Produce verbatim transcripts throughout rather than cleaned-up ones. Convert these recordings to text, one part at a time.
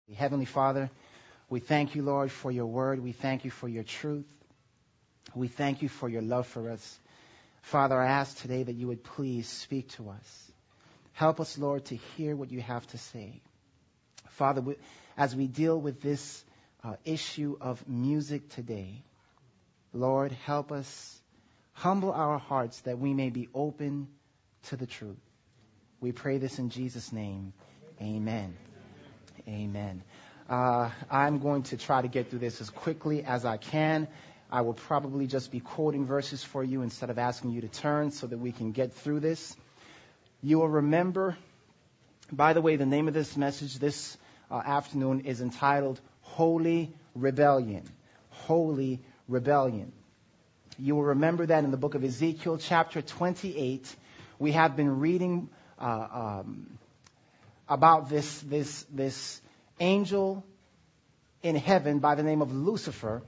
Heavenly Father, we thank you, Lord, for your word. We thank you for your truth. We thank you for your love for us. Father, I ask today that you would please speak to us. Help us, Lord, to hear what you have to say. Father, as we deal with this uh, issue of music today, Lord, help us humble our hearts that we may be open to the truth. We pray this in Jesus' name. Amen. Amen. Uh, I'm going to try to get through this as quickly as I can. I will probably just be quoting verses for you instead of asking you to turn so that we can get through this. You will remember, by the way, the name of this message this uh, afternoon is entitled Holy Rebellion. Holy Rebellion. You will remember that in the book of Ezekiel, chapter twenty-eight, we have been reading uh, um, about this, this, this angel in heaven by the name of Lucifer,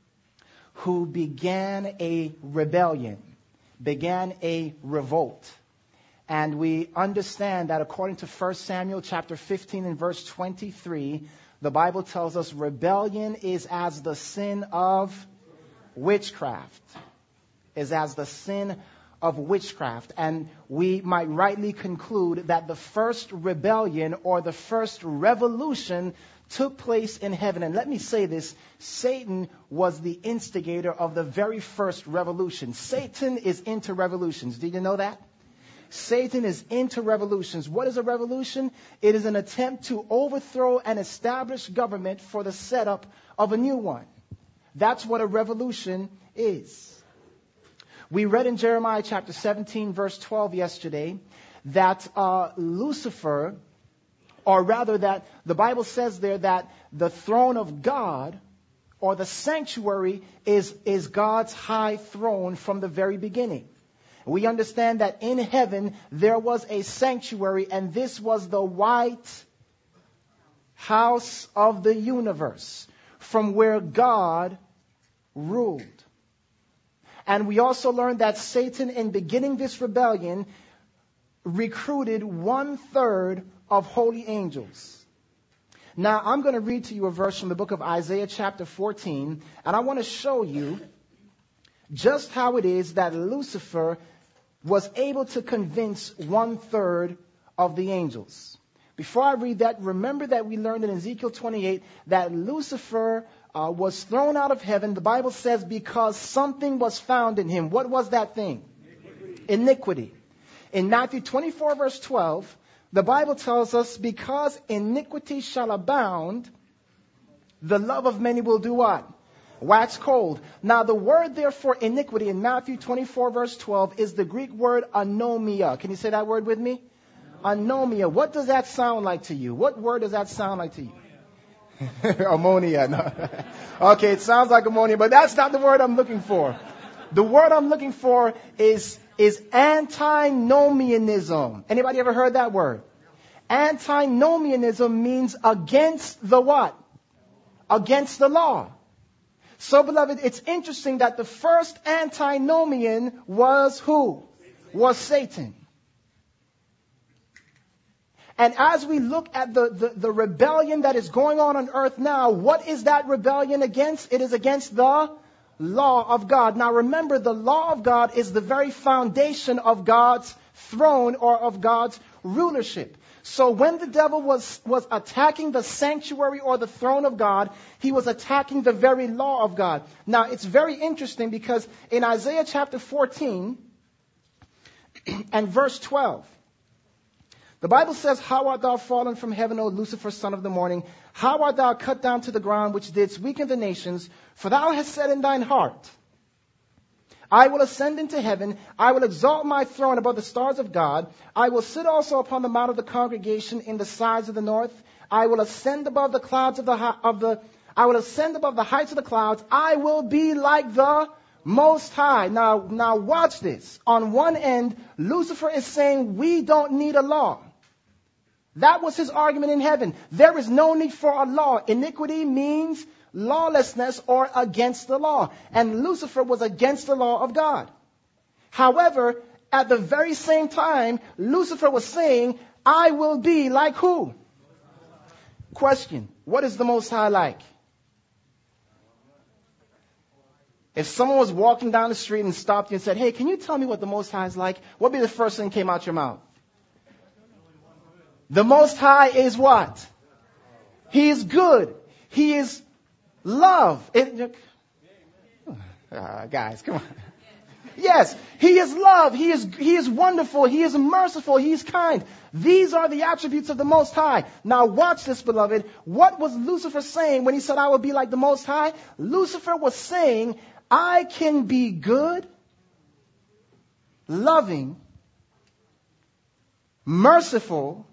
who began a rebellion, began a revolt. And we understand that according to First Samuel chapter fifteen and verse twenty-three, the Bible tells us rebellion is as the sin of witchcraft. Is as the sin of witchcraft. And we might rightly conclude that the first rebellion or the first revolution took place in heaven. And let me say this, Satan was the instigator of the very first revolution. Satan is into revolutions. Did you know that? Satan is into revolutions. What is a revolution? It is an attempt to overthrow an established government for the setup of a new one. That's what a revolution is. We read in Jeremiah chapter seventeen, verse twelve yesterday, that uh, Lucifer, or rather that the Bible says there that the throne of God, or the sanctuary, is, is God's high throne from the very beginning. We understand that in heaven there was a sanctuary, and this was the white house of the universe, from where God ruled. And we also learned that Satan, in beginning this rebellion, recruited one third of holy angels. Now, I'm going to read to you a verse from the book of Isaiah chapter fourteen, and I want to show you just how it is that Lucifer was able to convince one third of the angels. Before I read that, remember that we learned in Ezekiel twenty-eight that Lucifer Uh, was thrown out of heaven, the Bible says, because something was found in him. What was that thing? Iniquity. Iniquity. In Matthew twenty-four, verse twelve, the Bible tells us, because iniquity shall abound, the love of many will do what? Wax cold. Now, the word there for iniquity in Matthew twenty-four, verse twelve, is the Greek word anomia. Can you say that word with me? Anomia. What does that sound like to you? What word does that sound like to you? Ammonia. No. Okay, it sounds like ammonia, but that's not the word I'm looking for. The word I'm looking for is, is antinomianism. Anybody ever heard that word? Antinomianism means against the what? Against the law. So, beloved, it's interesting that the first antinomian was who? Was Satan. And as we look at the, the, the rebellion that is going on on earth now, what is that rebellion against? It is against the law of God. Now remember, the law of God is the very foundation of God's throne or of God's rulership. So when the devil was, was attacking the sanctuary or the throne of God, he was attacking the very law of God. Now it's very interesting because in Isaiah chapter fourteen and verse twelve, the Bible says, how art thou fallen from heaven, O Lucifer, son of the morning? How art thou cut down to the ground, which didst weaken the nations? For thou hast said in thine heart, I will ascend into heaven. I will exalt my throne above the stars of God. I will sit also upon the mount of the congregation in the sides of the north. I will ascend above the clouds of the, of the, I will ascend above the heights of the clouds. I will be like the Most High. Now, now watch this. On one end, Lucifer is saying we don't need a law. That was his argument in heaven. There is no need for a law. Iniquity means lawlessness or against the law. And Lucifer was against the law of God. However, at the very same time, Lucifer was saying, I will be like who? Question. What is the Most High like? If someone was walking down the street and stopped you and said, hey, can you tell me what the Most High is like? What would be the first thing that came out your mouth? The Most High is what? He is good. He is love. It, uh, guys, come on. Yes, He is love. He is, He is wonderful. He is merciful. He is kind. These are the attributes of the Most High. Now watch this, beloved. What was Lucifer saying when he said, I will be like the Most High? Lucifer was saying, I can be good, loving, merciful,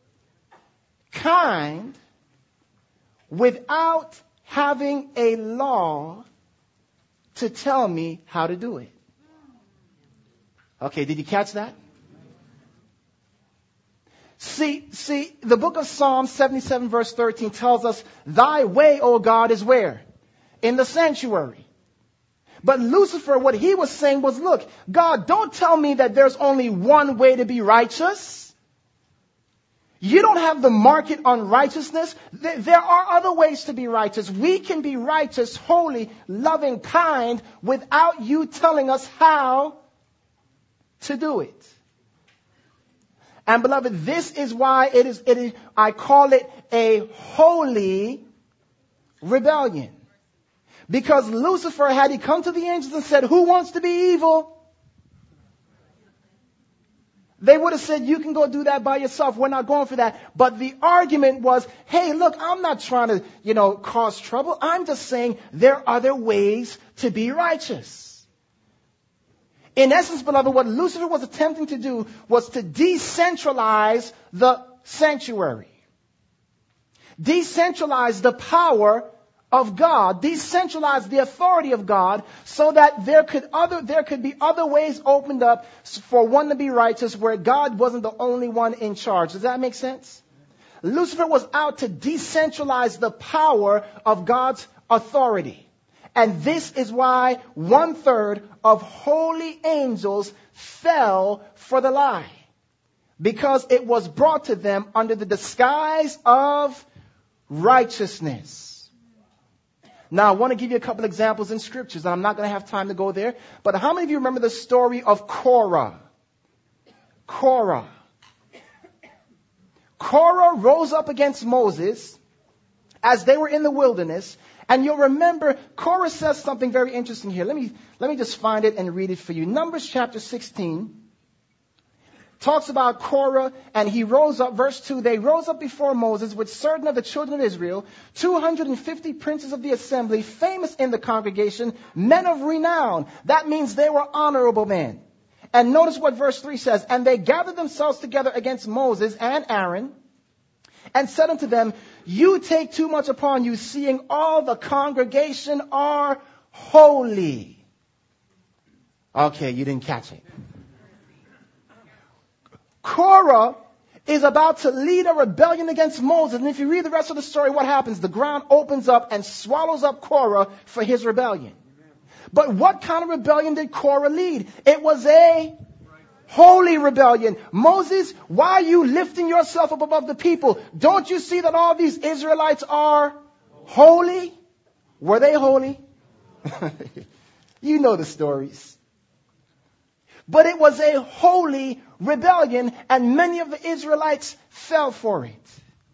kind, without having a law to tell me how to do it. Okay, did you catch that? See, see, the book of Psalms seventy-seven verse thirteen tells us, thy way, O God, is where? In the sanctuary. But Lucifer, what he was saying was, look, God, don't tell me that there's only one way to be righteous. You don't have the market on righteousness. There are other ways to be righteous. We can be righteous, holy, loving, kind, without you telling us how to do it. And beloved, this is why it is, it is, I call it a holy rebellion. Because Lucifer, had he come to the angels and said, who wants to be evil? They would have said, you can go do that by yourself. We're not going for that. But the argument was, hey, look, I'm not trying to, you know, cause trouble. I'm just saying there are other ways to be righteous. In essence, beloved, what Lucifer was attempting to do was to decentralize the sanctuary. Decentralize the power of God, decentralize the authority of God, so that there could other there could be other ways opened up for one to be righteous, where God wasn't the only one in charge. Does that make sense? Lucifer was out to decentralize the power of God's authority. And this is why one third of holy angels fell for the lie. Because it was brought to them under the disguise of righteousness. Now, I want to give you a couple examples in scriptures, and I'm not going to have time to go there. But how many of you remember the story of Korah? Korah. Korah rose up against Moses as they were in the wilderness. And you'll remember, Korah says something very interesting here. Let me, let me just find it and read it for you. Numbers chapter sixteen talks about Korah, and he rose up, verse two, they rose up before Moses with certain of the children of Israel, two hundred fifty princes of the assembly, famous in the congregation, men of renown. That means they were honorable men. And notice what verse three says, and they gathered themselves together against Moses and Aaron, and said unto them, you take too much upon you, seeing all the congregation are holy. Okay, you didn't catch it. Korah is about to lead a rebellion against Moses. And if you read the rest of the story, what happens? The ground opens up and swallows up Korah for his rebellion. But what kind of rebellion did Korah lead? It was a holy rebellion. Moses, why are you lifting yourself up above the people? Don't you see that all these Israelites are holy? Were they holy? You know the stories. But it was a holy rebellion, and many of the Israelites fell for it.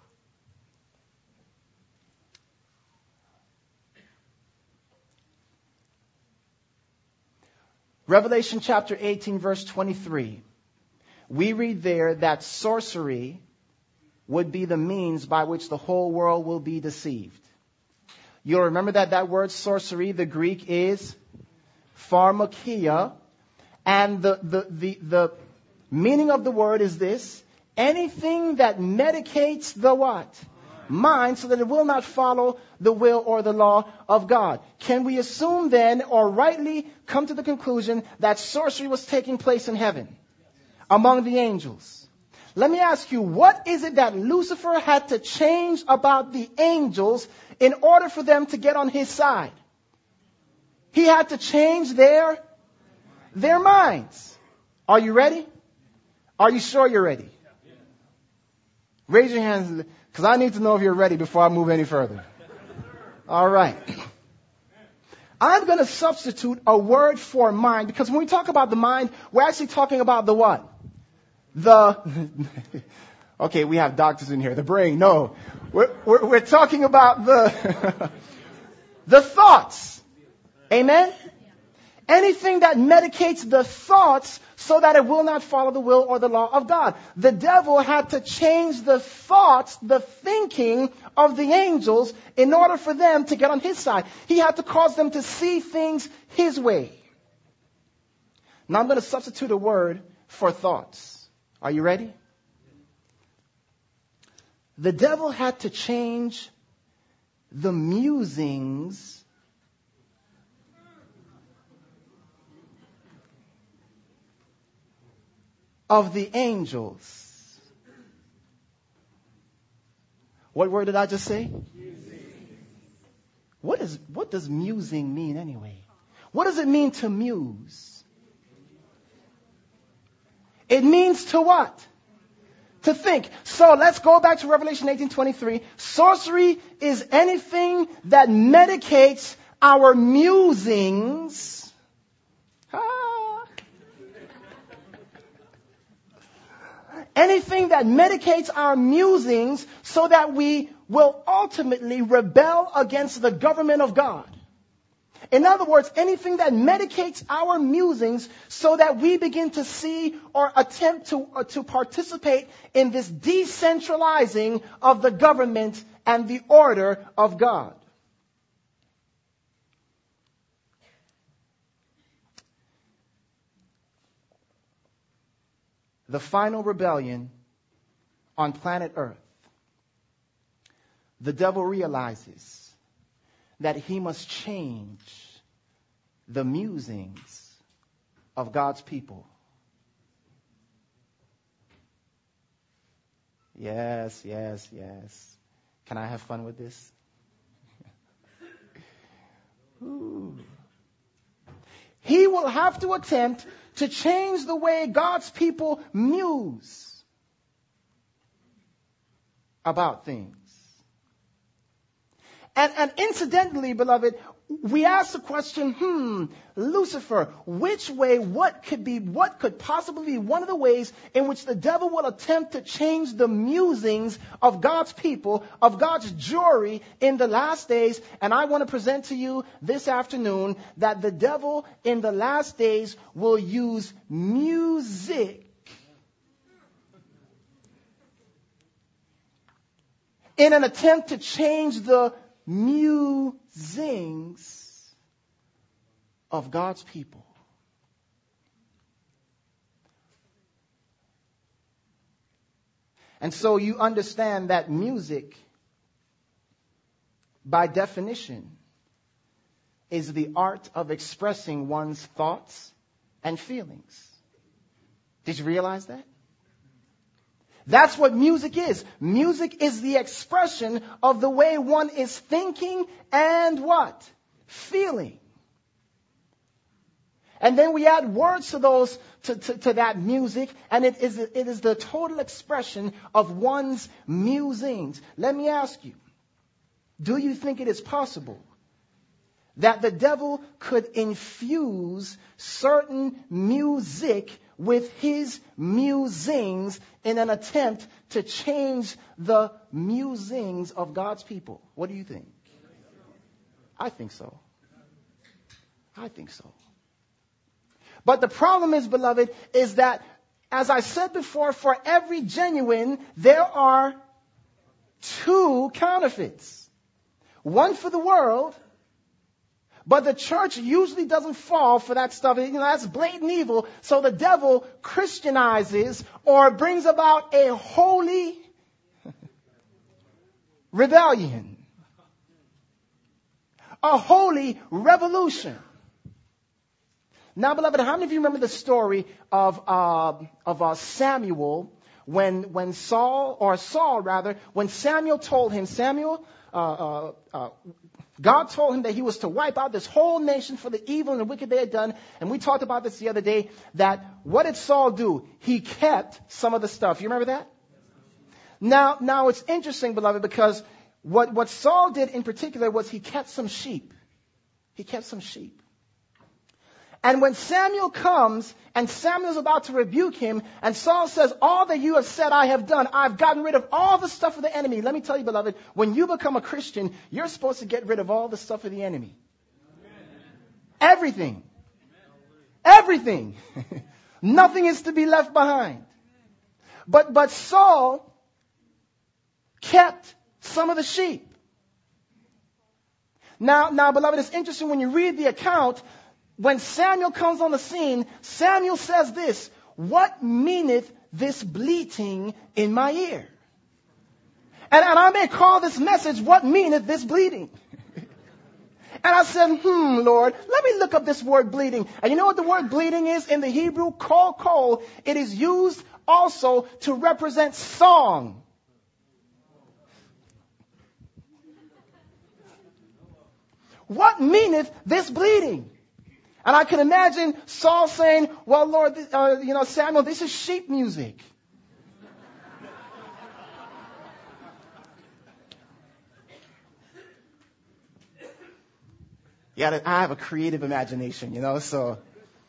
Revelation chapter eighteen, verse twenty-three. We read there that sorcery would be the means by which the whole world will be deceived. You'll remember that that word sorcery, the Greek is pharmakia. And the, the, the, the meaning of the word is this: anything that medicates the what? Mind, so that it will not follow the will or the law of God. Can we assume then, or rightly come to the conclusion, that sorcery was taking place in heaven among the angels? Let me ask you, what is it that Lucifer had to change about the angels in order for them to get on his side? He had to change their Their minds. Are you ready? Are you sure you're ready? Raise your hands Because I need to know if you're ready before I move any further. All right. I'm going to substitute a word for mind, because when we talk about the mind, we're actually talking about the what? The, okay, we have doctors in here. The brain, no. We're, we're, we're talking about the, the thoughts. Amen? Anything that medicates the thoughts so that it will not follow the will or the law of God. The devil had to change the thoughts, the thinking of the angels in order for them to get on his side. He had to cause them to see things his way. Now I'm going to substitute a word for thoughts. Are you ready? The devil had to change the musings of the angels. What word did I just say? What is, what does musing mean anyway? What does it mean to muse? It means to what? To think. So let's go back to Revelation eighteen twenty-three. Sorcery is anything that medicates our musings. Ah. Anything that medicates our musings so that we will ultimately rebel against the government of God. In other words, anything that medicates our musings so that we begin to see or attempt to, uh, to participate in this decentralizing of the government and the order of God. The final rebellion on planet Earth. The devil realizes that he must change the musings of God's people. Yes, yes, yes. Can I have fun with this? Ooh. He will have to attempt to change the way God's people muse about things. And, and incidentally, beloved, we ask the question, hmm, Lucifer, which way, what could be, what could possibly be one of the ways in which the devil will attempt to change the musings of God's people, of God's jury in the last days? And I want to present to you this afternoon that the devil in the last days will use music in an attempt to change the musings of God's people. And so you understand that music, by definition, is the art of expressing one's thoughts and feelings. Did you realize that? That's what music is. Music is the expression of the way one is thinking and what? Feeling. And then we add words to those, to, to, to that music, and it is, it is the total expression of one's musings. Let me ask you, do you think it is possible that the devil could infuse certain music with his musings in an attempt to change the musings of God's people? What do you think? I think so. I think so. But the problem is, beloved, is that, as I said before, for every genuine, there are two counterfeits. One for the world, but the church usually doesn't fall for that stuff. You know, that's blatant evil. So the devil Christianizes or brings about a holy rebellion, a holy revolution. Now, beloved, how many of you remember the story of uh, of uh, Samuel when when Saul, or Saul rather, when Samuel told him, Samuel, uh, uh, uh, God told him that he was to wipe out this whole nation for the evil and the wicked they had done. And we talked about this the other day, that what did Saul do? He kept some of the stuff. You remember that? Now, now it's interesting, beloved, because what, what Saul did in particular was he kept some sheep. He kept some sheep. And when Samuel comes and Samuel's about to rebuke him, and Saul says, all that you have said I have done, I've gotten rid of all the stuff of the enemy. Let me tell you, beloved, when you become a Christian, you're supposed to get rid of all the stuff of the enemy. Everything. Everything. Nothing is to be left behind. But, but Saul kept some of the sheep. Now, now, beloved, it's interesting when you read the account. When Samuel comes on the scene, Samuel says this, what meaneth this bleating in my ear? And, and I may call this message, what meaneth this bleating? And I said, hmm, Lord, let me look up this word bleating. And you know what the word bleating is in the Hebrew? Kol kol. It is used also to represent song. What meaneth this bleating? And I can imagine Saul saying, well, Lord, uh, you know, Samuel, this is sheep music. Yeah, I have a creative imagination, you know, so.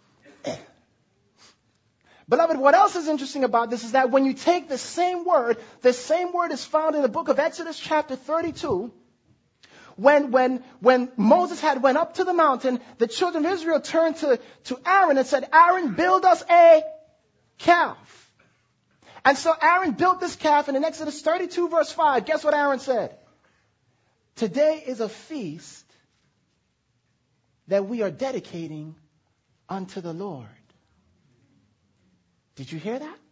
Beloved, what else is interesting about this is that when you take the same word, the same word is found in the book of Exodus chapter thirty-two. When, when, when Moses had went up to the mountain, the children of Israel turned to, to Aaron and said, Aaron, build us a calf. And so Aaron built this calf, and in Exodus thirty-two verse five, guess what Aaron said? Today is a feast that we are dedicating unto the Lord. Did you hear that?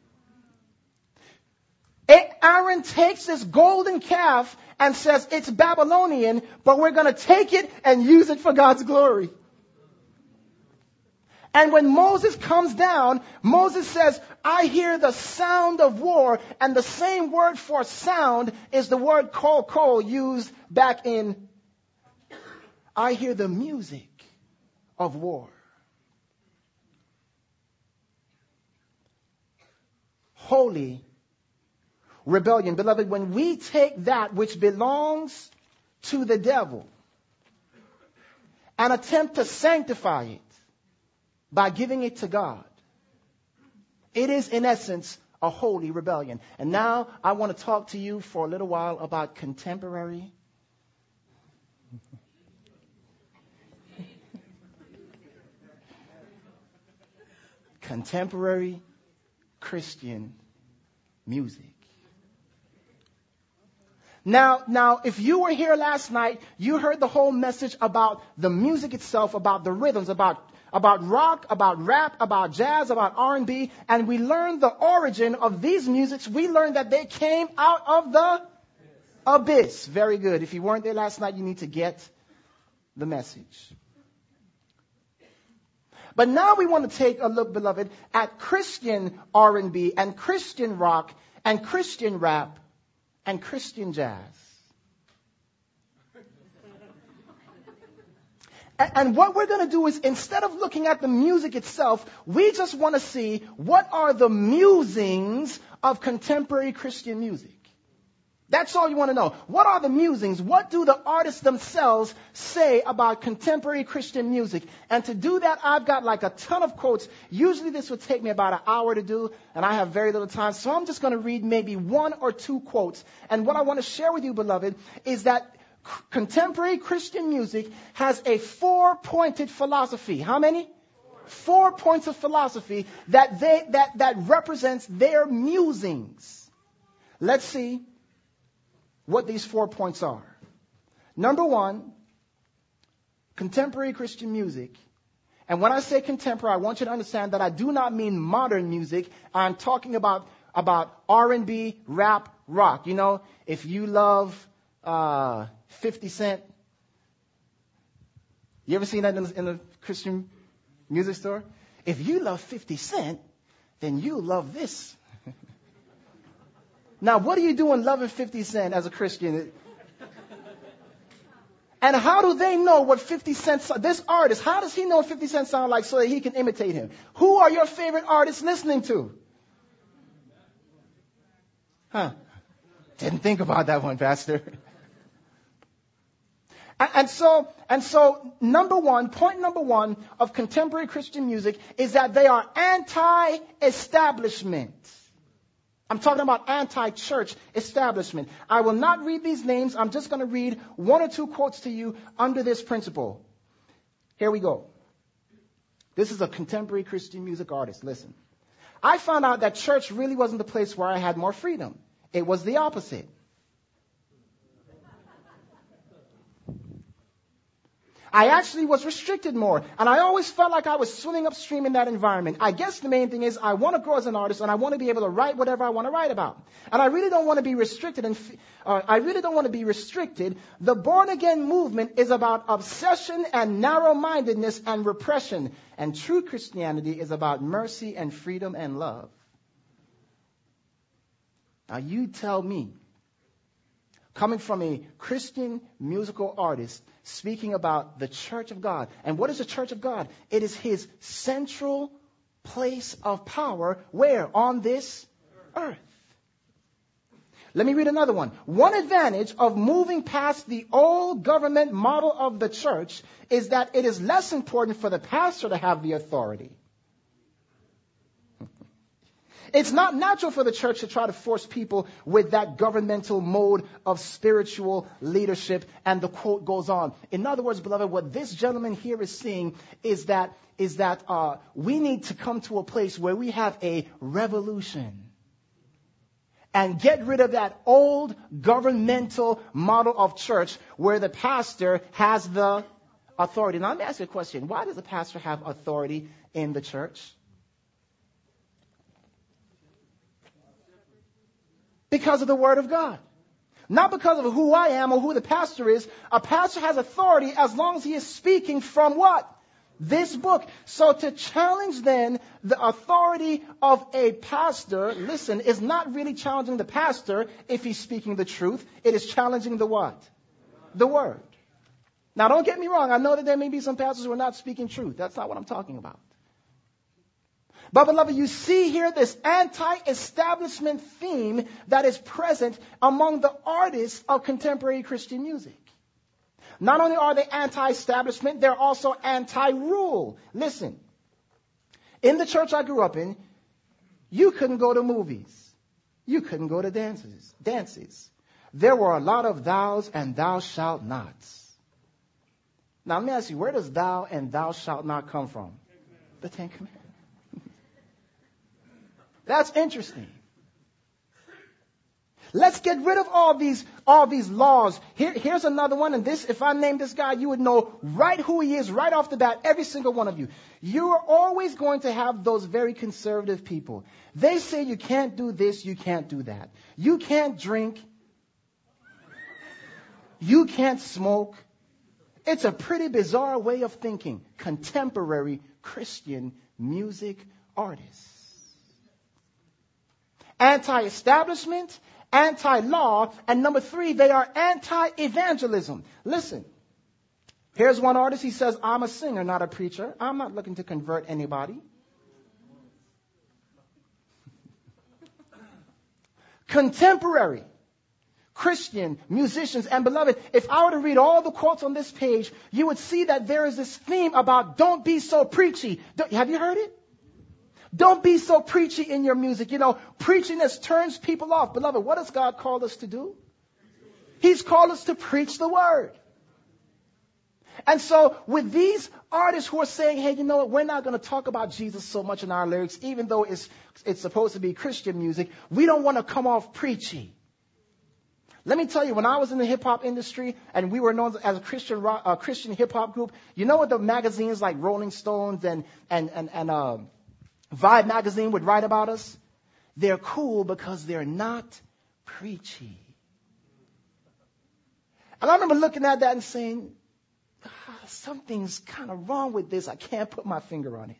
Aaron takes this golden calf and says it's Babylonian, but we're going to take it and use it for God's glory. And when Moses comes down, Moses says, I hear the sound of war. And the same word for sound is the word kol kol used back in, I hear the music of war. Holy rebellion. Beloved, when we take that which belongs to the devil and attempt to sanctify it by giving it to God, it is in essence a holy rebellion. And now I want to talk to you for a little while about contemporary contemporary Christian music. Now, now, if you were here last night, you heard the whole message about the music itself, about the rhythms, about, about rock, about rap, about jazz, about R and B, and we learned the origin of these musics. We learned that they came out of the abyss. Very good. If you weren't there last night, you need to get the message. But now we want to take a look, beloved, at Christian R and B and Christian rock and Christian rap and Christian jazz. And what we're going to do is, instead of looking at the music itself, we just want to see what are the musings of contemporary Christian music. That's all you want to know. What are the musings? What do the artists themselves say about contemporary Christian music? And to do that, I've got like a ton of quotes. Usually this would take me about an hour to do, and I have very little time. So I'm just going to read maybe one or two quotes. And what I want to share with you, beloved, is that c- contemporary Christian music has a four-pointed philosophy. How many? Four points of philosophy that they that that represents their musings. Let's see what these four points are. Number one, contemporary Christian music. And when I say contemporary, I want you to understand that I do not mean modern music. I'm talking about, about R and B, rap, rock. You know, if you love uh, fifty Cent, you ever seen that in the, in the Christian music store? If you love fifty Cent, then you love this. Now, what are you doing loving fifty Cent as a Christian? And how do they know what fifty Cent, this artist, how does he know what fifty Cent sound like so that he can imitate him? Who are your favorite artists listening to? Huh? Didn't think about that one, Pastor. And, and so, and so, number one, point number one of contemporary Christian music is that they are anti-establishment. I'm talking about anti-church establishment. I will not read these names. I'm just going to read one or two quotes to you under this principle. Here we go. This is a contemporary Christian music artist. Listen. I found out that church really wasn't the place where I had more freedom. It was the opposite. I actually was restricted more, and I always felt like I was swimming upstream in that environment. I guess the main thing is I want to grow as an artist, and I want to be able to write whatever I want to write about. And I really don't want to be restricted. And uh, I really don't want to be restricted. The born-again movement is about obsession and narrow-mindedness and repression, and true Christianity is about mercy and freedom and love. Now you tell me, coming from a Christian musical artist, speaking about the church of God. And what is the church of God? It is his central place of power. Where? On this earth. Let me read another one. One advantage of moving past the old government model of the church is that it is less important for the pastor to have the authority. It's not natural for the church to try to force people with that governmental mode of spiritual leadership. And the quote goes on. In other words, beloved, what this gentleman here is saying is that is that uh, we need to come to a place where we have a revolution and get rid of that old governmental model of church where the pastor has the authority. Now, let me ask you a question. Why does the pastor have authority in the church? Because of the Word of God. Not because of who I am or who the pastor is. A pastor has authority as long as he is speaking from what? This book. So to challenge then the authority of a pastor, listen, is not really challenging the pastor if he's speaking the truth. It is challenging the what? The Word. Now don't get me wrong. I know that there may be some pastors who are not speaking truth. That's not what I'm talking about. But beloved, you see here this anti-establishment theme that is present among the artists of contemporary Christian music. Not only are they anti-establishment, they're also anti-rule. Listen, in the church I grew up in, you couldn't go to movies. You couldn't go to dances. Dances. There were a lot of thous and thou shalt nots. Now let me ask you, where does thou and thou shalt not come from? The Ten Commandments. That's interesting. Let's get rid of all these, all these laws. Here, here's another one. And this, if I named this guy, you would know right who he is right off the bat, every single one of you. You are always going to have those very conservative people. They say you can't do this, you can't do that. You can't drink. You can't smoke. It's a pretty bizarre way of thinking. Contemporary Christian music artists. Anti-establishment, anti-law, and number three, they are anti-evangelism. Listen, here's one artist. He says, I'm a singer, not a preacher. I'm not looking to convert anybody. Contemporary Christian musicians, and beloved, if I were to read all the quotes on this page, you would see that there is this theme about don't be so preachy. Don't, have you heard it? Don't be so preachy in your music. You know, preachiness turns people off. Beloved, what has God called us to do? He's called us to preach the Word. And so with these artists who are saying, hey, you know what, we're not going to talk about Jesus so much in our lyrics, even though it's, it's supposed to be Christian music, we don't want to come off preachy. Let me tell you, when I was in the hip-hop industry and we were known as a Christian rock, uh, Christian hip-hop group, you know what the magazines like Rolling Stones and, and, and, and, uh, Vibe magazine would write about us? They're cool because they're not preachy. And I remember looking at that and saying, ah, something's kind of wrong with this. I can't put my finger on it.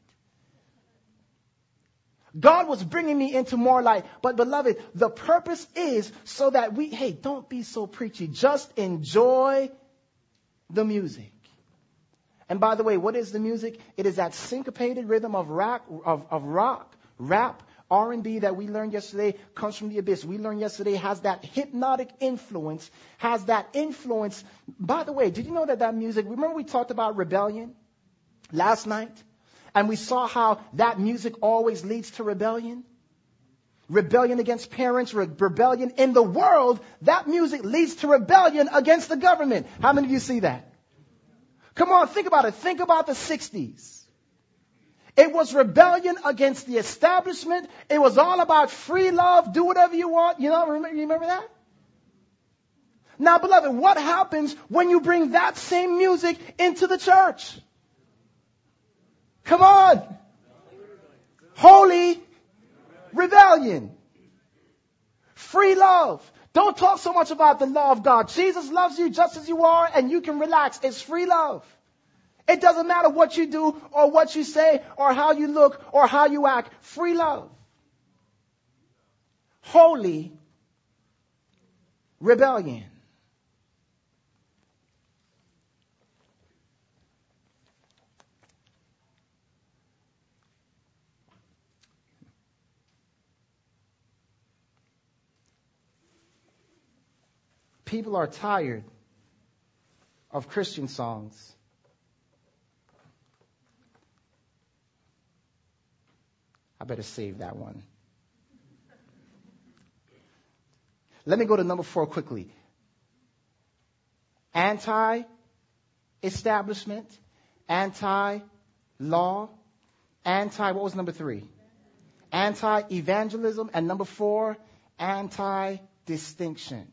God was bringing me into more light. But beloved, the purpose is so that we, hey, don't be so preachy. Just enjoy the music. And by the way, what is the music? It is that syncopated rhythm of rock, of, of rock, rap, R and B that we learned yesterday comes from the abyss. We learned yesterday has that hypnotic influence, has that influence. By the way, did you know that that music, remember we talked about rebellion last night? And we saw how that music always leads to rebellion. Rebellion against parents, re- rebellion in the world. That music leads to rebellion against the government. How many of you see that? Come on, think about it. Think about the sixties. It was rebellion against the establishment. It was all about free love. Do whatever you want. You know, remember, you remember that? Now, beloved, what happens when you bring that same music into the church? Come on. Holy rebellion. Free love. Don't talk so much about the law of God. Jesus loves you just as you are, and you can relax. It's free love. It doesn't matter what you do or what you say or how you look or how you act. Free love. Holy rebellion. People are tired of Christian songs. I better save that one. Let me go to number four quickly. Anti-establishment, anti-law, anti, what was number three? Anti-evangelism. And number four, anti-distinction.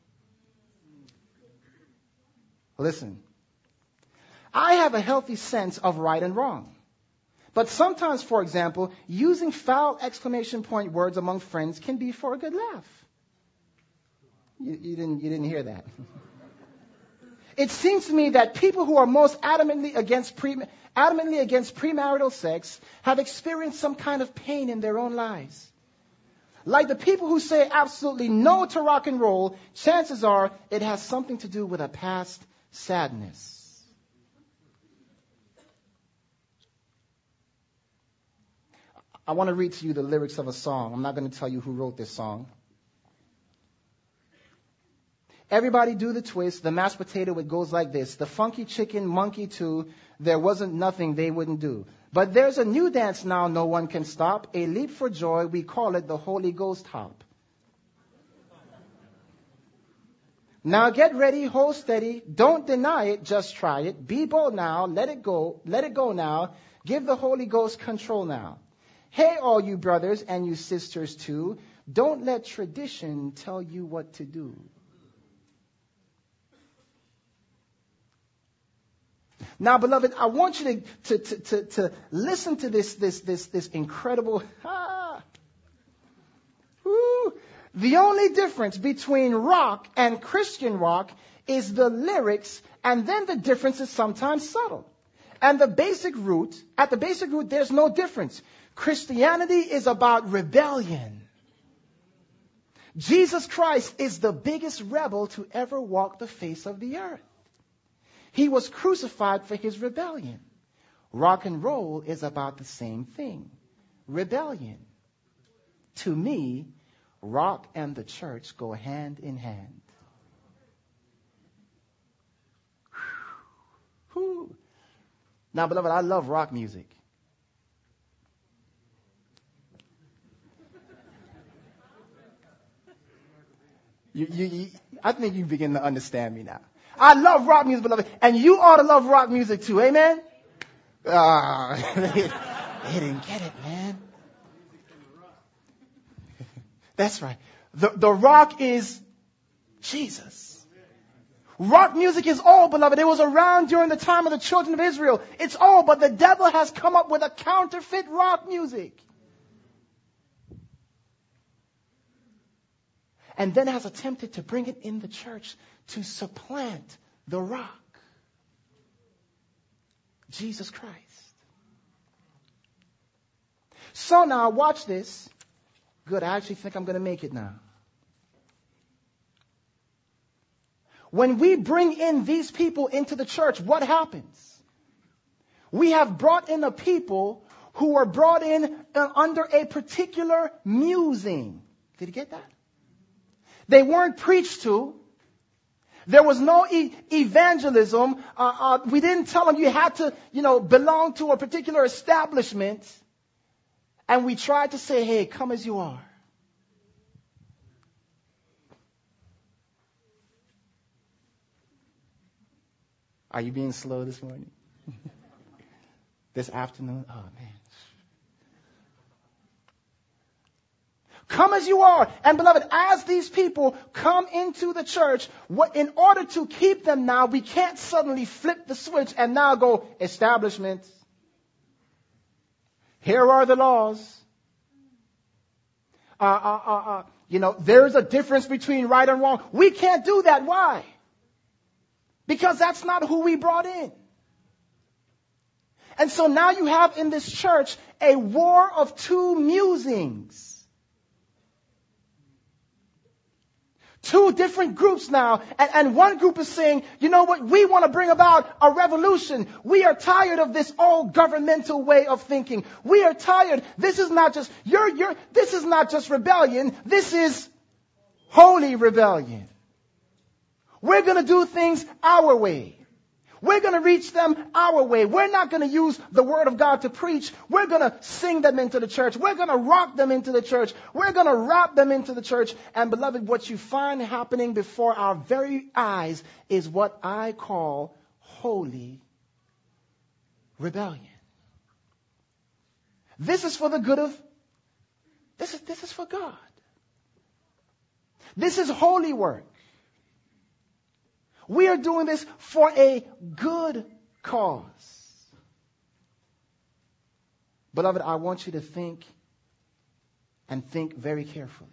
Listen, I have a healthy sense of right and wrong. But sometimes, for example, using foul exclamation point words among friends can be for a good laugh. You, you didn't, you didn't hear that. It seems to me that people who are most adamantly against pre, adamantly against premarital sex have experienced some kind of pain in their own lives. Like the people who say absolutely no to rock and roll, chances are it has something to do with a past sadness. I want to read to you the lyrics of a song. I'm not going to tell you who wrote this song. Everybody do the twist, the mashed potato, it goes like this. The funky chicken monkey too, there wasn't nothing they wouldn't do. But there's a new dance now no one can stop. A leap for joy, we call it the Holy Ghost hop. Now get ready, hold steady, don't deny it, just try it. Be bold now, let it go, let it go now. Give the Holy Ghost control now. Hey, all you brothers and you sisters too, don't let tradition tell you what to do. Now, beloved, I want you to, to, to, to, to listen to this, this, this, this incredible, ah, woo. The only difference between rock and Christian rock is the lyrics, and then the difference is sometimes subtle. And the basic root, at the basic root, there's no difference. Christianity is about rebellion. Jesus Christ is the biggest rebel to ever walk the face of the earth. He was crucified for his rebellion. Rock and roll is about the same thing. Rebellion. To me, rock and the church go hand in hand. Whew. Now, beloved, I love rock music. You, you, you, I think you begin to understand me now. I love rock music, beloved, and you ought to love rock music too, amen? Ah, they, they didn't get it, man. That's right. The, the rock is Jesus. Rock music is old, beloved. It was around during the time of the children of Israel. It's old, but the devil has come up with a counterfeit rock music. And then has attempted to bring it in the church to supplant the rock. Jesus Christ. So now, watch this. Good, I actually think I'm going to make it now. When we bring in these people into the church, what happens? We have brought in a people who were brought in uh, under a particular musing. Did you get that? They weren't preached to. There was no e- evangelism. Uh, uh, we didn't tell them you had to, you know, belong to a particular establishment. And we tried to say, hey, come as you are. Are you being slow this morning? This afternoon? Oh, man. Come as you are. And beloved, as these people come into the church, what, in order to keep them now, we can't suddenly flip the switch and now go, establishment. Here are the laws. Uh, uh, uh, uh, you know, there's a difference between right and wrong. We can't do that. Why? Because that's not who we brought in. And so now you have in this church a war of two musings. Two different groups now. And, and one group is saying, you know what? We want to bring about a revolution. We are tired of this old governmental way of thinking. We are tired. This is not just, you're, you're, this is not just rebellion. This is holy rebellion. We're going to do things our way. We're going to reach them our way. We're not going to use the word of God to preach. We're going to sing them into the church. We're going to rock them into the church. We're going to rap them into the church. And beloved, what you find happening before our very eyes is what I call holy rebellion. This is for the good of, this is, this is for God. This is holy work. We are doing this for a good cause. Beloved, I want you to think and think very carefully.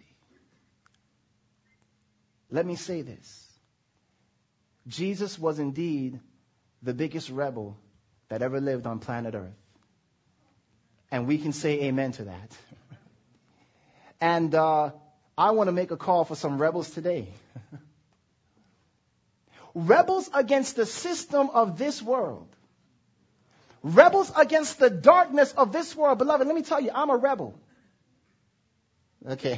Let me say this. Jesus was indeed the biggest rebel that ever lived on planet Earth. And we can say amen to that. And uh, I want to make a call for some rebels today. Rebels against the system of this world. Rebels against the darkness of this world. Beloved, let me tell you, I'm a rebel. Okay.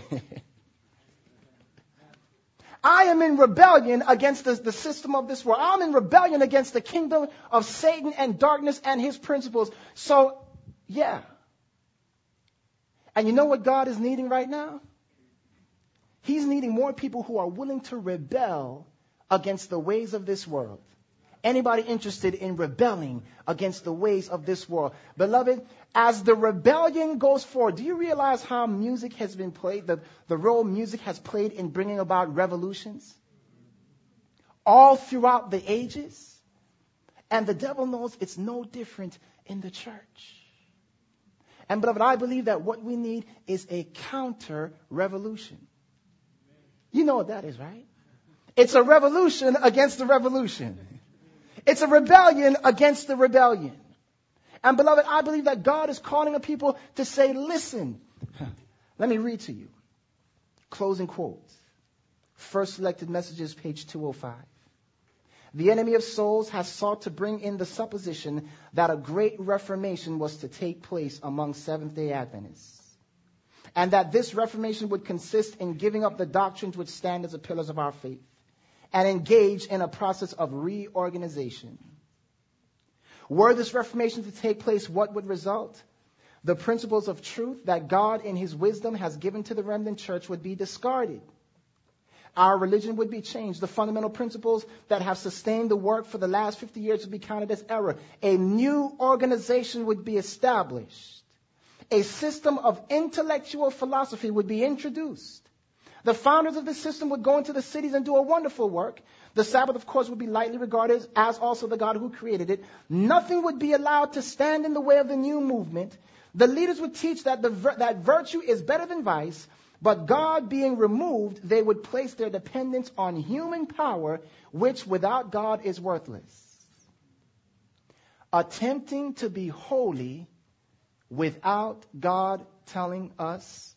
I am in rebellion against the, the system of this world. I'm in rebellion against the kingdom of Satan and darkness and his principles. So, yeah. And you know what God is needing right now? He's needing more people who are willing to rebel against the ways of this world. Anybody interested in rebelling against the ways of this world? Beloved, as the rebellion goes forward, do you realize how music has been played, the, the role music has played in bringing about revolutions? All throughout the ages. And the devil knows it's no different in the church. And beloved, I believe that what we need is a counter-revolution. You know what that is, right? It's a revolution against the revolution. It's a rebellion against the rebellion. And beloved, I believe that God is calling a people to say, listen, let me read to you. Closing quotes. First Selected Messages, page two oh five. The enemy of souls has sought to bring in the supposition that a great reformation was to take place among Seventh-day Adventists. And that this reformation would consist in giving up the doctrines which stand as the pillars of our faith and engage in a process of reorganization. Were this reformation to take place, what would result? The principles of truth that God in his wisdom has given to the remnant church would be discarded. Our religion would be changed. The fundamental principles that have sustained the work for the last fifty years would be counted as error. A new organization would be established. A system of intellectual philosophy would be introduced. The founders of this system would go into the cities and do a wonderful work. The Sabbath, of course, would be lightly regarded as also the God who created it. Nothing would be allowed to stand in the way of the new movement. The leaders would teach that, the, that virtue is better than vice, but God being removed, they would place their dependence on human power, which without God is worthless. Attempting to be holy without God telling us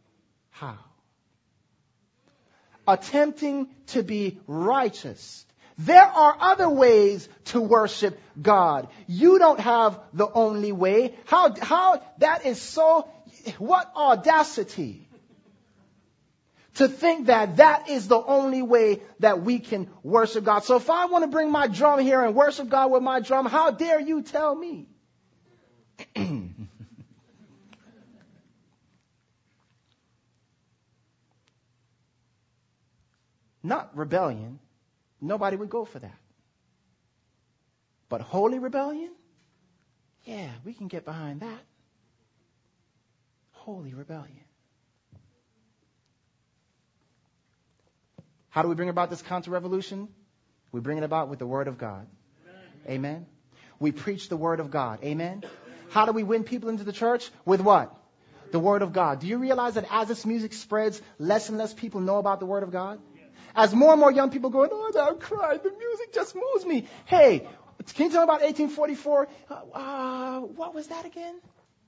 how. Attempting to be righteous, There are other ways to worship God. You don't have the only way. How, how, that is so, what audacity to think that that is the only way that we can worship God. So if I want to bring my drum here and worship God with my drum, how dare you tell me? Not rebellion. Nobody would go for that. But holy rebellion? Yeah, we can get behind that. Holy rebellion. How do we bring about this counter-revolution? We bring it about with the Word of God. Amen. Amen. We preach the Word of God. Amen. How do we win people into the church? With what? The Word of God. Do you realize that as this music spreads, less and less people know about the Word of God? As more and more young people go, oh, I'm crying, the music just moves me. Hey, can you tell me about eighteen forty-four? Uh, uh, what was that again?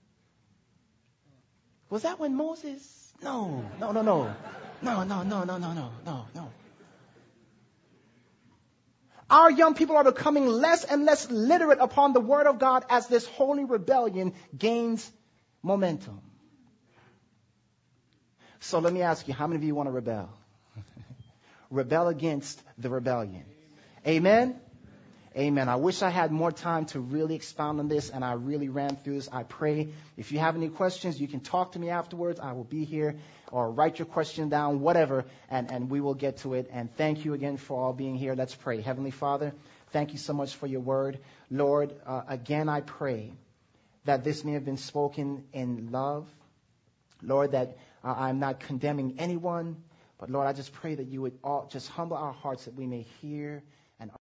Was that when Moses? No, no, no, no. No, no, no, no, no, no, no, no. Our young people are becoming less and less literate upon the Word of God as this holy rebellion gains momentum. So let me ask you, how many of you want to rebel? Rebel against the rebellion. Amen? Amen. I wish I had more time to really expound on this, and I really ran through this. I pray if you have any questions, you can talk to me afterwards. I will be here, or write your question down, whatever, and, and we will get to it. And thank you again for all being here. Let's pray. Heavenly Father, thank you so much for your word. Lord, uh, again I pray that this may have been spoken in love. Lord, that uh, I'm not condemning anyone. But Lord, I just pray that you would all just humble our hearts that we may hear